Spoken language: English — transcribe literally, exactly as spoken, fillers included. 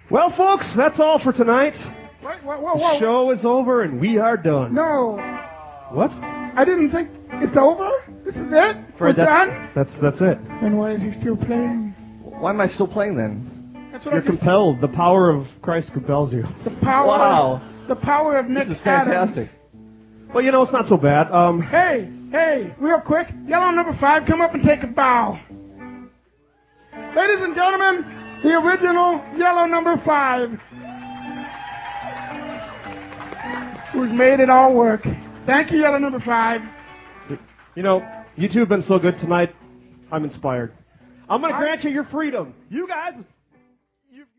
Well, folks, that's all for tonight. Wait, whoa, whoa, whoa. The show is over and we are done. No. What? I didn't think it's over. This is it? Fred, We're that's, done? That's, that's it. Then why is he still playing? Why am I still playing then? That's what You're I just compelled. The power of Christ compels you. The power. Wow. The power of Nick This is Adams. fantastic. Well, you know, it's not so bad. Um, Hey, hey, real quick. Yellow number five, come up and take a bow. Ladies and gentlemen, the original yellow number five, who's made it all work. Thank you, yellow number five. you know, you two have been so good tonight. I'm inspired. I'm going to grant you your freedom. You guys...